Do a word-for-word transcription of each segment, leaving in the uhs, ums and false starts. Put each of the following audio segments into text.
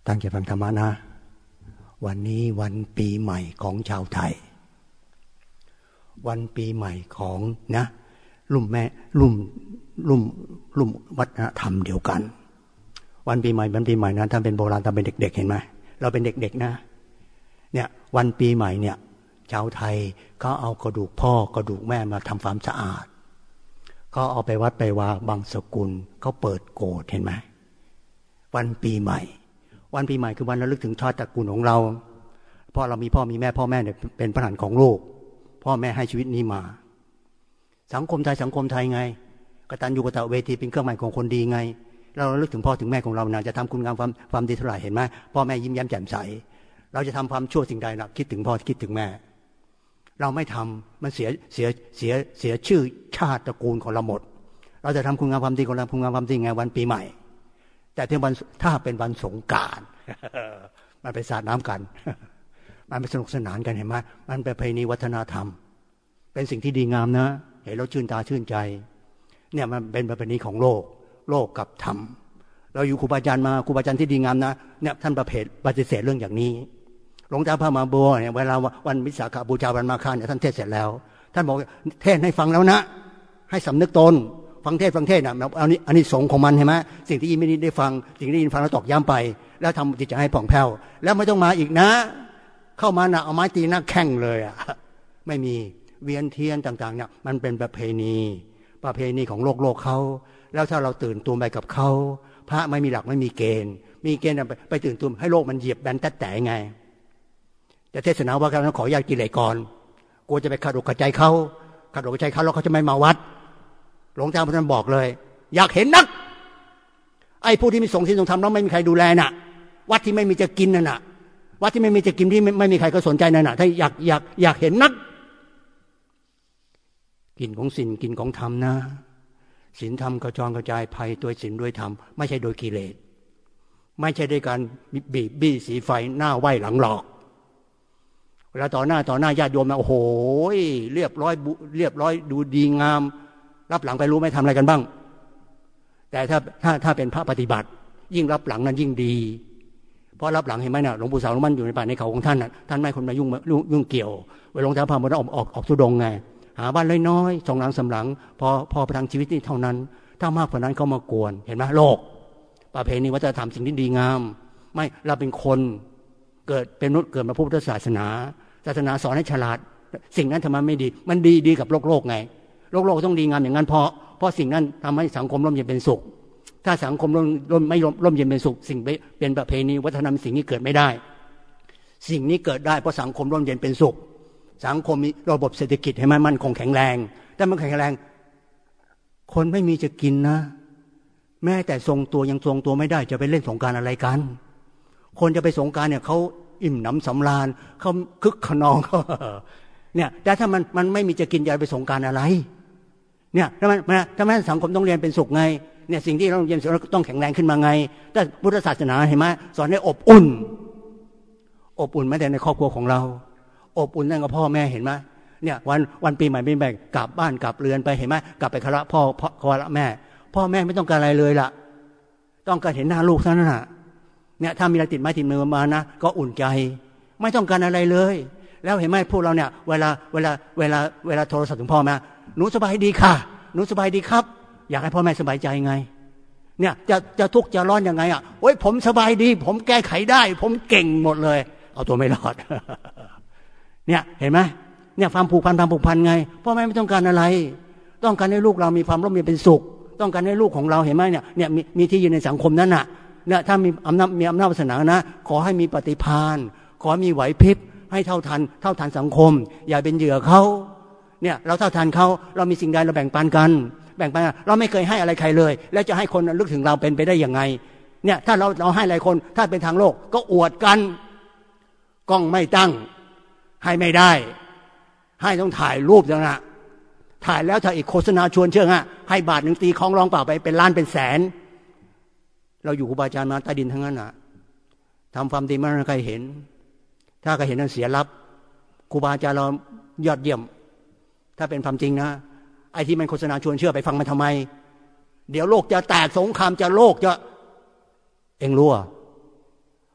ตั้งใจฟังธรรมะนะวันนี้วันปีใหม่ของชาวไทยวันปีใหม่ของนะลุ่มแม่ลุ่มลุ่มลุ่มวัฒนธรรมเดียวกันวันปีใหม่วันปีใหม่นะท่านเป็นโบราณท่านเป็นเด็กๆเห็นไหมเราเป็นเด็กๆนะเนี่ยวันปีใหม่เนี่ยชาวไทยเขาเอากระดูกพ่อกระดูกแม่มาทำความสะอาดเขาเอาไปวัดไปวาบางสกุลเขาเปิดโกฐเห็นไหมวันปีใหม่วันปีใหม่คือวันระลึกถึงชาติตระกูลของเราเพราะเรามีพ่อมีแม่พ่อแม่เนี่ยเป็นพระหัตถ์ของโลกพ่อแม่ให้ชีวิตนี้มาสังคมไทยสังคมไทยไงกตัญญูกตเวทีเป็นเครื่องหมายของคนดีไงเราระลึกถึงพ่อถึงแม่ของเรานะจะทำคุณงามความความดีเท่าไหร่เห็นไหมพ่อแม่ยิ้มแย้มแจ่มใสเราจะทำความชั่วสิ่งใดนะคิดถึงพ่อคิดถึงแม่เราไม่ทำมันเสียเสียเสียเสียชื่อชาติตระกูลของเราหมดเราจะทำคุณงามความดีของเราคุณงามความดีไงวันปีใหม่แต่ที่วันถ้าเป็นวันสงกรานต์มันไปสาดน้ำกันมันไปสนุกสนานกันเห็นไหมมันเป็นประเพณีวัฒนธรรมเป็นสิ่งที่ดีงามนะเห็นแล้วชื่นตาชื่นใจเนี่ยมันเป็นประเพณีของโลกโลกกับธรรมเราอยู่ครูบาอาจารย์มาครูบาอาจารย์ที่ดีงามนะเนี่ยท่านประเภทปฏิเสธเรื่องอย่างนี้หลวงตาพระมหาบัวเนี่ยเวลาวันวิสาขบูชาวันมาฆเนี่ยท่านเทศเสร็จแล้วท่านบอกเทศให้ฟังแล้วนะให้สำนึกตนฟังเทศฟังเทศนะอันนี้อันนี้สงของมันใช่ไหมสิ่งที่ยินไม่ได้ฟังสิ่งที่ยินฟังแล้วตอกย้ำไปแล้วทำจิตใจให้ผ่องแผ้วแล้วไม่ต้องมาอีกนะเข้ามานะเอาไม้ตีหน้าแข้งเลยอ่ะไม่มีเวียนเทียนต่างๆเนี่ยมันเป็นประเพณีประเพณีของโลกโลกเขาแล้วถ้าเราตื่นตัวไปกับเขาพระไม่มีหลักไม่มีเกณฑ์มีเกณฑ์ไปไปตื่นตัวให้โลกมันเหยียบแบนแต่แต่ไงแต่เทศนาว่าการขอญาติกิเลสก่อนกลัวจะไปขัดอกขัดใจเขาขัดอกขัดใจเขาแล้วเขาจะไม่มาวัดหลวงตาพระท่านบอกเลยอยากเห็นนักไอ้ผู้ที่มีสงฆ์ที่ทรงทำแล้วไม่มีใครดูแลน่ะวัดที่ไม่มีจะกินนั่นน่ะวัดที่ไม่มีจะกินที่ไม่ไม่มีใครก็สนใจนั่นน่ะถ้าอยากอยากอยากเห็นนักกินของศีลกินของธรรมนะศีลธรรมกระจรกระจายภัยด้วยศีลด้วยธรรมไม่ใช่โดยกิเลสไม่ใช่ด้วยการบีบบี้สีไฟหน้าไหว้หลังหลอกเวลาต่อหน้าต่อหน้าญาติโยมนะโอ้โหเรียบร้อยเรียบร้อยดูดีงามรับหลังไปรู้ไหมทำอะไรกันบ้างแต่ถ้าถ้าถ้าเป็นพระปฏิบัติยิ่งรับหลังนั้นยิ่งดีเพราะรับหลังเห็นไหมเนี่ยหลวงปู่สาวหลวงมันอยู่ในป่าในเขาของท่านน่ะท่านไม่คนมายุ่งยุ่งเกี่ยวเวลาหลวงตาพามาออกออกออกทุดงไงหาบ้านน้อยๆสองหลังสามหลังพอพอประทังชีวิตนี่เท่านั้นถ้ามากกว่านั้นเขามากวนเห็นไหมโลกประเพณีวัฒนธรรมสิ่งที่ดีงามไม่เราเป็นคนเกิดเป็นมนุษย์เกิดมาพุทธศาสนาศาสนาสอนให้ฉลาดสิ่งนั้นทำไมไม่ดีมันดีดีกับโลกโลกไงโลกโลกต้องดีงามอย่างนั้นเพราะเพราะสิ่งนั้นทำให้สังคมร่มเย็นเป็นสุขถ้าสังคมร่มร่มไม่ร่มเย็นเป็นสุขสิ่งเป็นประเพณีวัฒนธรรมสิ่งนี้เกิดไม่ได้สิ่งนี้เกิดได้เพราะสังคมร่มเย็นเป็นสุขสังคมมีระบบเศรษฐกิจให้มันมั่นคงแข็งแรงแต่มันแข็งแรงคนไม่มีจะกินนะแม้แต่ทรงตัวยังทรงตัวไม่ได้จะไปเล่นสงกรานต์อะไรกันคนจะไปสงกรานต์เนี่ยเขาอิ่มหนำสำราญเขาคึกขนองเขาเนี่ยแต่ถ้ามันมันไม่มีจะกินจะไปสงกรานต์อะไรเนี่ยถ้ามันถ้ามันสังคมต้องเรียนเป็นสุขไงเนี่ยสิ่งที่เราเรียนต้องแข็งแรงขึ้นมาไงแต่พุทธศาสนาเห็นไหมสอนให้อบอุ่นอบอุ่นไม่แต่ในครอบครัวของเราอบอุ่นนั่นกับพ่อแม่เห็นไหมเนี่ยวันวันปีใหม่ปีใหม่กลับบ้านกลับเรือนไปเห็นไหมกลับไปคารวะพ่อคารวะแม่พ่อแม่ไม่ต้องการอะไรเลยล่ะต้องการเห็นหน้าลูกเท่านั้นน่ะเนี่ยถ้ามีอะไรติดไม้ติดมือมานะก็อุ่นใจไม่ต้องการอะไรเลยแล้วเห็นไหมพวกเราเนี่ยเวลาเวลาเวลาเวลาโทรศัพท์ถึงพ่อแม่หนูสบายดีค่ะหนูสบายดีครับอยากให้พ่อแม่สบายใจไงเนี่ยจะจะทุกข์จะร้อนยังไงอ่ะโอ๊ยผมสบายดีผมแก้ไขได้ผมเก่งหมดเลยเอาตัวไม่รอด เนี่ยเห็นไหมเนี่ยความผูกพันความผูกพันไงพ่อแม่ไม่ต้องการอะไรต้องการให้ลูกเรามีความร่มเย็นเป็นสุขต้องการให้ลูกของเราเห็นไหมเนี่ยเนี่ยมีมีที่ยืนในสังคมนั้นน่ะเนี่ยถ้ามีอำนาจมีอำนาจวาสนานะขอให้มีปฏิภาณขอมีไหวพริบให้เท่าทันเท่าทันสังคมอย่าเป็นเหยื่อเขาเนี่ยเราเท่าทันเขาเรามีสิ่งใดเราแบ่งปันกันแบ่งปันเราไม่เคยให้อะไรใครเลยแล้วจะให้คนนึกถึงเราเป็นไปได้ยังไงเนี่ยถ้าเราเราให้หลายคนถ้าเป็นทางโลกก็อวดกันกล้องไม่ตั้งให้ไม่ได้ให้ต้องถ่ายรูปจังนะถ่ายแล้วถ้าอีกโฆษณาชวนเชื่อฮะให้บาทหนึ่งตีคล้องร้องเปล่าไปเป็นล้านเป็นแสนเราอยู่ครูบาอาจารย์มาใต้ดินทั้งนั้นน่ะทำความดีไม่ให้ใครเห็นถ้าใครเห็นนั้นเสียรับครูบาอาจารย์เรายอดเยี่ยมถ้าเป็นความจริงนะไอ้ที่มันโฆษณาชวนเชื่อไปฟังมันทำไมเดี๋ยวโลกจะแตกสงครามจะโลกจะเอ็งรู้อ่ะ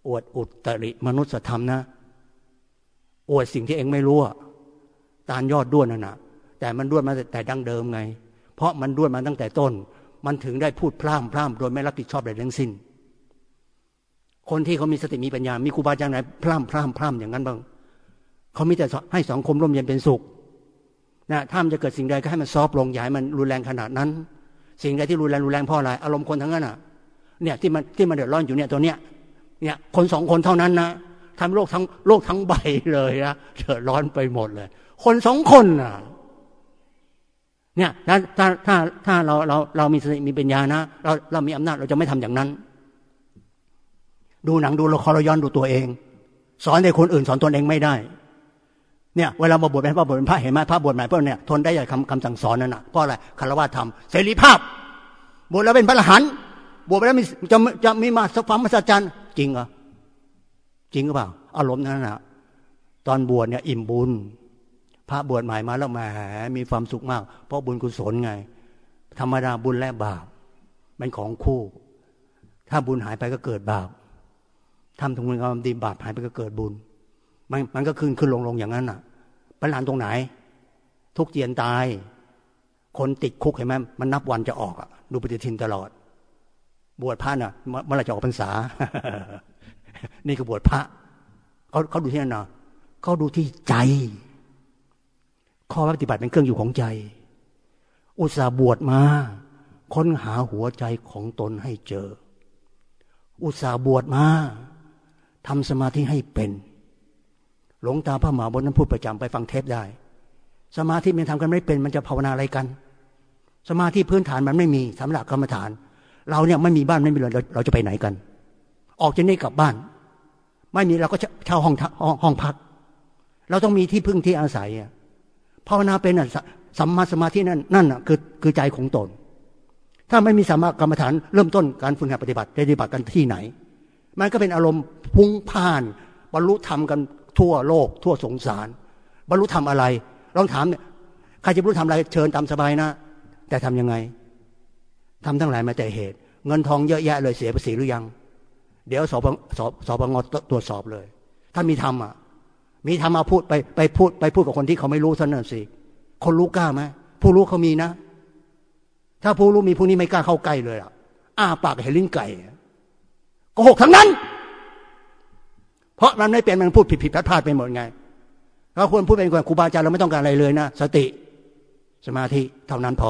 อวดอุตริมนุสธรรมนะอวดสิ่งที่เองไม่รู้ตาลยอดด้วนนั่นนะแต่มันด้วนมาแต่ดั้งเดิมไงเพราะมันด้วนมาตั้งแต่ต้นมันถึงได้พูดพร่ำพร่ำโดยไม่รับผิดชอบใดทั้งสิ้นคนที่เขามีสติมีปัญญามีครูบาอาจารย์ไหนพร่ำพร่ำพร่ำอย่างนั้นบ้างเขามีแต่ให้สังคมร่มเย็นเป็นสุขนะถ้ามันจะเกิดสิ่งใดก็ให้มันซอฟลงอย่าให้มันรุนแรงขนาดนั้นสิ่งใดที่รุนแรงรุนแรงเพราะอะไรอารมณ์คนทั้งนั้นอ่ะเนี่ยที่มันที่มันเดือดร้อนอยู่เนี่ยตัวเนี้ยเนี่ยคนสองคนเท่านั้นนะทำโลกทั้งโลกทั้งใบเลยนะเดือดร้อนไปหมดเลยคนสองคนน่ะเนี่ยถ้าถ้าถ้าถ้าเราเราเรามีสติมีปัญญานะเราเรามีอำนาจเราจะไม่ทำอย่างนั้นดูหนังดูละครเราย้อนดูตัวเองสอนแต่คนอื่นสอนตนเองไม่ได้เนี่ยเวลามาบวชเป็นพระบวชเป็นพระเห็นไหมพระบวชใหม่พวกเนี่ยทนได้จากคำคำสั่งสอนนั่นน่ะเพราะอะไรคฤหัสถ์ธรรมเสรีภาพบวชแล้วเป็นพระอรหันต์บวชไปแล้วมีจะจะมีมาสักความมหัศจรรย์จริงเหรอจริงหรือเปล่าอารมณ์นั้นน่ะตอนบวชเนี่ยอิ่มบุญพระบวชใหม่มาแล้วแหมมีความสุขมากเพราะบุญกุศลไงธรรมดาบุญและบาปเป็นของคู่ถ้าบุญหายไปก็เกิดบาปทำทุกอย่างความดีบาปหายไปก็เกิดบุญมันมันก็ขึ้นขึ้นลงลงอย่างนั้นน่ะปัญหาตรงไหนทุกเจียนตายคนติดคุกเห็นไหมมันนับวันจะออกอ่ะดูปฏิทินตลอดบวชพระน่ะเมื่อไรจะออกพรรษา นี่คือบวชพระเขาเขาดูที่นั่นนะเขาดูที่ใจข้อปฏิบัติเป็นเครื่องอยู่ของใจอุตส่าห์บวชมาค้นหาหัวใจของตนให้เจออุตส่าห์บวชมาทำสมาธิให้เป็นหลวงตาพระมหาบุญนั้นพูดประจำไปฟังเทปได้สมาธิมันทำกันไม่เป็นมันจะภาวนาอะไรกันสมาธิพื้นฐานมันไม่มีสำหรับกรรมฐานเราเนี่ยไม่มีบ้านไม่มีเรือนเราจะไปไหนกันออกจากนี่กลับบ้านไม่มีเราก็เช่าห้องห้องพักเราต้องมีที่พึ่งที่อาศัยภาวนาเป็นสัมมาสมาธินั่นนั่นน่ะคือคือใจของตนถ้าไม่มีสัมมากรรมฐานเริ่มต้นการฝึกหัดปฏิบัติปฏิบัติกันที่ไหนมันก็เป็นอารมณ์พุ่งพ่านบรรลุธรรมกันทั่วโลกทั่วสงสารบรรลุธรรมอะไรลองถามเนี่ยใครจะบรรลุธรรมอะไรเชิญตามสบายนะแต่ทำยังไงทำทั้งหลายมาแต่เหตุเงินทองเยอะแยะเลยเสียภาษีหรือยังเดี๋ยวสปสสปงตรวจสอบเลยถ้ามีธรรมอ่ะมีธรรมมาพูดไปไปพูดไปพูดกับคนที่เขาไม่รู้ซะนั่นสิคนรู้กล้าไหมผู้รู้เขามีนะถ้าผู้รู้มีผู้นี้ไม่กล้าเข้าใกล้เลยอ่ะอ้าปากเห็นลิ้นไก่โกหกทั้งนั้นเพราะมันไม่เป็นมันพูดผิดผิดพลาดพลาดไปหมดไงเราควรพูดเป็นครูบาอาจารย์เราไม่ต้องการอะไรเลยนะสติสมาธิเท่านั้นพอ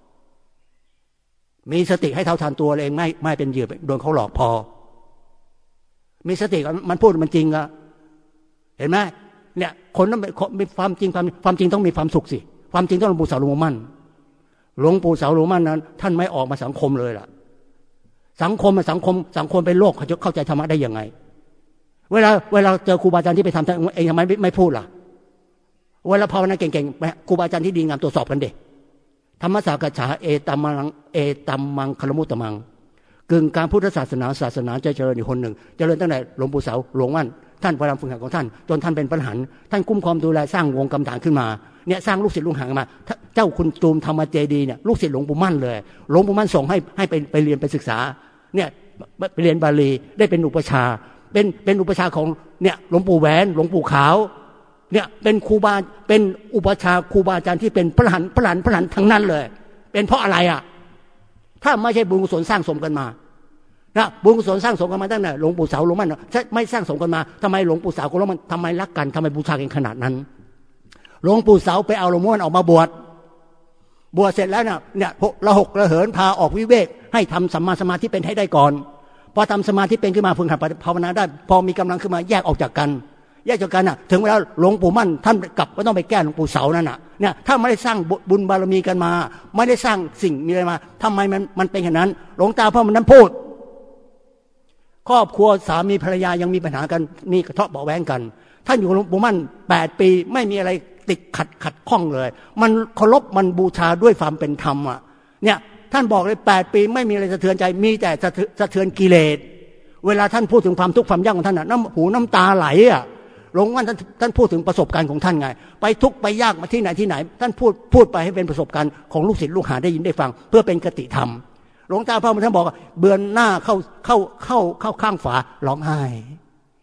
มีสติให้เท่าทันตัวเองไม่ไม่เป็นเหยื่อโดนเขาหลอกพอมีสติมันพูดมันจริงอะเห็นไหมเนี่ยคนต้องมีความจริงความความจริงต้องมีความสุขสิความจริงต้องหลวงปู่สาวหลวงปู่มั่นหลวงปู่สาวหลวงปู่มั่นนั้นท่านไม่ออกมาสังคมเลยล่ะสังคมสังคมสังคมเป็นโลกเขาจะเข้าใจธรรมะได้ยังไงเวลาเวลาเจอครูบาอาจารย์ที่ไปทำเองทำไมไม่ไม่พูดล่ะเวลาภาวนาเก่งๆครูบาอาจารย์ที่ดีงามตรวจสอบกันเด็กธรรมสากฉาเอตัมมังเอตัมมังคลมุตตมังกึ่งการพุทธศาสนาศาสนาจะเจริญอีกคนหนึ่งเจริญตั้งแต่หลวงปู่เสาหลวงมั่นท่านพยายามฝึกหัดของท่านจนท่านเป็นพระอรหันต์ท่านคุ้มครองดูแลสร้างวงกรรมฐานขึ้นมาเนี่ยสร้างลูกศิษย์ลูกหามาเจ้าคุณตูมธรรมเจดีเนี่ยลูกศิษย์หลวงปู่มั่นเลยหลวงปู่มั่นส่งให้ให้ไปไปเรียนไปศึกษาเนี่ยไปเรียนบาลีได้เป็นอุปชาเป็นเป็นอุปชาของเนี่ยหลวงปู่แหวนหลวงปู่ขาวเนี่ยเป็นครูบาเป็นอุปชาครูบาอาจารย์ที่เป็นพระอรหันต์พระอรหันต์พระอรหันต์ทั้งนั้นเลยเป็นเพราะอะไรอ่ะถ้าไม่ใช่บุญกุศลสร้างสมกันมานะบุญกุศลสร้างสมกันมาตั้งแต่หลวงปู่เสาหลวงมั่นไม่สร้างสมกันมาทำไมหลวงปู่เสากับหลวงมั่นทำไมรักกันทำไมบูชากันขนาดนั้นหลวงปู่เสาไปเอาหลวงมั่นออกมาบวชบวชเสร็จแล้วเนี่ยเนี่ยระหกระเหินพาออกวิเวกให้ทำสัมมาสมาธิเป็นให้ได้ก่อนพอทำสมาธิเป็นขึ้นมาฝึกหัดภาวนาได้พอมีกำลังขึ้นมาแยกออกจากกันแยกจากกันน่ะถึงเวลาหลวงปู่มั่นท่านกลับก็ต้องไปแก้หลวงปู่เสานั่นน่ะเนี่ยถ้าไม่ได้สร้างบุญบารมีกันมาไม่ได้สร้างสิ่งมีอะไรมาทำไมมันมันเป็นอย่างนั้นหลวงตาพ่อมันนั้นพูดครอบครัวสามีภรรยายังมีปัญหากันมีกระทบเบาะแว้งกันท่านอยู่หลวงปู่มั่นแปดปีไม่มีอะไรติดขัดขัดข้องเลยมันเคารพมันบูชาด้วยความเป็นธรรมอ่ะเนี่ยท่านบอกเลยแปดปีไม่มีอะไรสะเทือนใจมีแต่สะเทือนกิเลสเวลาท่านพูดถึงความทุกข์ความยากของท่านน่ะน้ำหูน้ำตาไหลอ่ะหลวงมั่นท่านท่านพูดถึงประสบการณ์ของท่านไงไปทุกข์ไปยากมาที่ไหนที่ไหนท่านพูดพูดไปให้เป็นประสบการณ์ของลูกศิษย์ลูกหาได้ยินได้ฟังเพื่อเป็นคติธรรมหลวงตาพ่อท่านบอกเบือนหน้าเข้าเข้าเข้าเข้าข้างฝาร้องไห้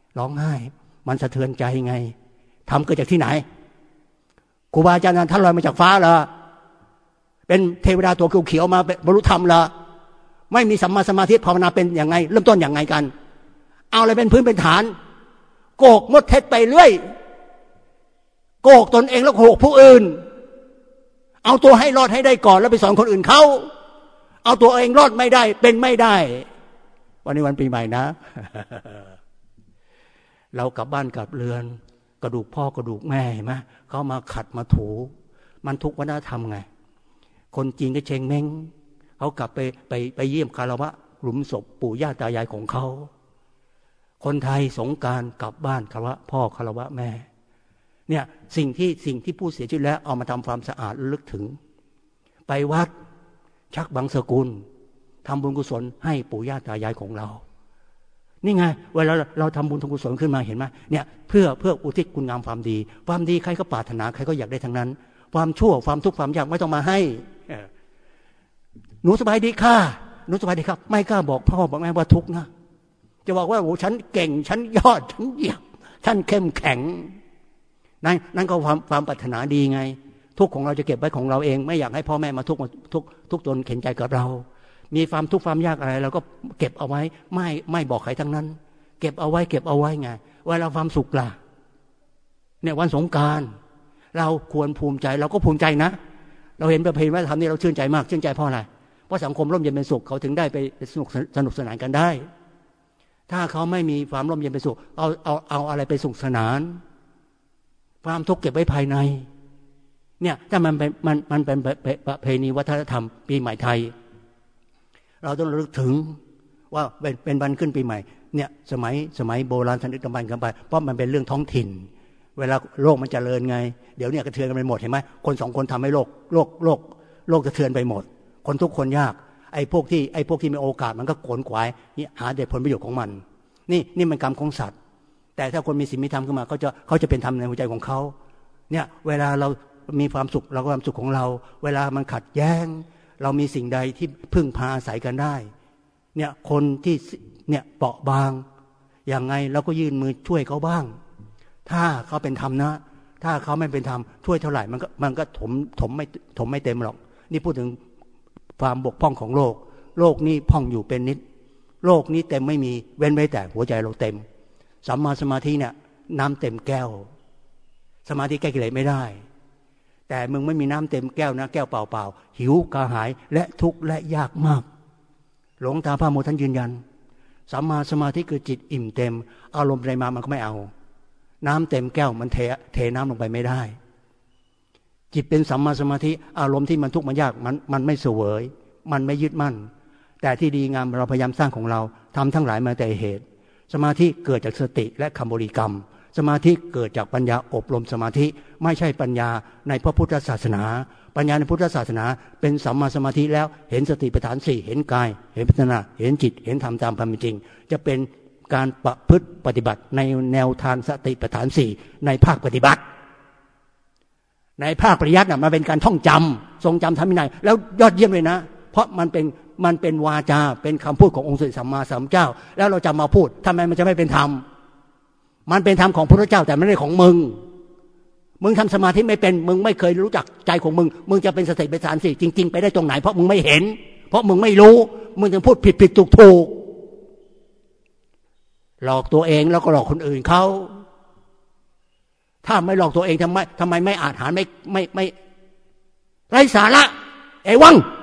ร้องไห้มันสะเทือนใจไงทำเกิดจากที่ไหนครูบาอาจารย์ท่านลอยมาจากฟ้าเหรอเป็นเทวดาตัวเขียวๆมาบรรลุธรรมเหรอไม่มีสัมมาสมาธิภาวนาเป็นยังไงเริ่มต้นยังไงกันเอาอะไรเป็นพื้นเป็นฐานโกหกมดเท็จไปเรื่อยโกหกตนเองแล้วโกหกผู้อื่นเอาตัวให้รอดให้ได้ก่อนแล้วไปสอนคนอื่นเขาเอาตัวเองรอดไม่ได้เป็นไม่ได้วันนี้วันปีใหม่นะ เรากลับบ้านกลับเรือนกระดูกพ่อกระดูกแม่เห็นไหมเขามาขัดมาถูมันทุกวัฒนธรรมไงคนจีนก็เชงเม้งเขากลับไปไปไปเยี่ยมคารวะหลุมศพปู่ย่าตายายของเขาคนไทยสงกรานต์กลับบ้านคารวะพ่อคารวะแม่เนี่ยสิ่งที่สิ่งที่ผู้เสียชีวิตแล้วเอามาทำความสะอาดระลึกถึงไปวัดชักบังสกุลทำบุญกุศลให้ปู่ย่าตายายของเรานี่ไงเวลาเราทำบุญทำกุศลขึ้นมาเห็นไหมเนี่ยเพื่อเพื่ออุทิศคุณงามความดีความดีใครก็ปรารถนาใครก็อยากได้ทั้งนั้นความชั่วความทุกข์ความยากไม่ต้องมาให้หนูสบายดีค่ะหนูสบายดีครับไม่กล้าบอกพ่อบอกแม่ว่าทุกข์นะจะบอกว่าโอ้ฉันเก่งฉันยอดฉันเยี่ยมฉันเข้มแข็งนั่นนั่นก็ความความปรารถนาดีไงทุกข์ของเราจะเก็บไว้ของเราเองไม่อยากให้พ่อแม่มาทุกข์ทุกทุกตนเข็นใจกับเรามีความทุกข์ความยากอะไรเราก็เก็บเอาไว้ไม่ไม่บอกใครทั้งนั้นเก็บเอาไว้เก็บเอาไว้ไงเวลาความสุขล่ะเนี่ยวันสงกรานต์เราควรภูมิใจเราก็ภูมิใจนะเราเห็นประเพณีวัฒนธรรมนี่เราชื่นใจมากชื่นใจเพราะอะไรเพราะสังคมร่มเย็นเป็นสุขเขาถึงได้ไปสนุกสนุกสนานกันได้ถ้าเขาไม่มีความร่มเย็นเป็นสุขเอาเอาเอาอะไรไปสนุกสนานความทุกข์เก็บไว้ภายในเนี่ยถ้ามันเป็นมันมันเป็นประเพณีวัฒนธรรมปีใหม่ไทยเราต้องระลึกถึงว่าเป็นเป็นวันขึ้นปีใหม่เนี่ยสมัยสมัยโบราณทันดึกดำบรรพ์กันไปเพราะมันเป็นเรื่องท้องถิ่นเวลาโลกมันเจริญไงเดี๋ยวเนี่ยกระเทือนกันไปหมดเห็นไหมคนสองคนทำให้โลกโลกโลกโลกกระเทือนไปหมดคนทุกคนยากไอ้พวกที่ไอ้พวกที่มีโอกาสมันก็โกนขวายนี่หาเด็ดผลประโยชน์ของมันนี่นี่มันกรรมของสัตว์แต่ถ้าคนมีศีลมีธรรมขึ้นมาเขาจะเขาจะเป็นธรรมในหัวใจของเขาเนี่ยเวลาเรามีความสุขเราก็ความสุขของเราเวลามันขัดแย้งเรามีสิ่งใดที่พึ่งพาอาศัยกันได้เนี่ยคนที่เนี่ยเปราะบางอย่างไงเราก็ยื่นมือช่วยเขาบ้างถ้าเขาเป็นธรรมนะถ้าเขาไม่เป็นธรรมช่วยเท่าไหร่มันก็มันก็ถมถมไม่ถมไม่เต็มหรอกนี่พูดถึงความบกพร่องของโลกโลกนี้พร่องอยู่เป็นนิดโลกนี้เต็มไม่มีเว้นไว้แต่หัวใจเราเต็มสัมมาสมาธิเนี่ยน้ำเต็มแก้วสมาธิแก้กิเลสไม่ได้แต่มึงไม่มีน้ำเต็มแก้วนะแก้วเปล่าๆหิวกระหายและทุกข์และยากมากหลวงตาพระโมท่านยืนยันสัมมาสมาธิคือจิตอิ่มเต็มอารมณ์ใดมามันก็ไม่เอาน้ำเต็มแก้วมันเทเทน้ำลงไปไม่ได้จิตเป็นสัมมาสมาธิอารมณ์ที่มันทุกข์มันยากมันมันไม่เสวยมันไม่ยึดมั่นแต่ที่ดีงามเราพยายามสร้างของเราทำทั้งหลายมาแต่เหตุสมาธิเกิดจากสติและคำบริกรรมสมาธิเกิดจากปัญญาอบรมสมาธิไม่ใช่ปัญญาในพระพุทธศาสนาปัญญาในพุทธศาสนาเป็นสัมมาสมาธิแล้วเห็นสติปัฏฐานสี่เห็นกายเห็นพิจารณาเห็นจิตเห็นธรรมตามความเป็นจริงจะเป็นการประพฤติปฏิบัติในแนวทางสติปัฏฐานสี่ในภาคปฏิบัติในภาคปริยัติน่ะมันเป็นการท่องจำทรงจำทำวินัยแล้วยอดเยี่ยมเลยนะเพราะมันเป็นมันเป็นวาจาเป็นคำพูดขององค์สมเด็จสัมมาสัมพุทธเจ้าแล้วเราจะมาพูดทำไมมันจะไม่เป็นธรรมมันเป็นธรรมของพระพุทธเจ้าแต่ไม่ได้ของมึงมึงทำสมาธิไม่เป็นมึงไม่เคยรู้จักใจของมึงมึงจะเป็นสติปัฏฐานสี่จริงๆไปได้ตรงไหนเพราะมึงไม่เห็นเพราะมึงไม่รู้มึงจึงพูดผิดผิดถูกถูกหลอกตัวเองแล้วก็หลอกคนอื่นเขาถ้าไม่หลอกตัวเองทำไมทำไมไม่อาจหาไม่ไม่ไม่ไร้สาระไอ้วัง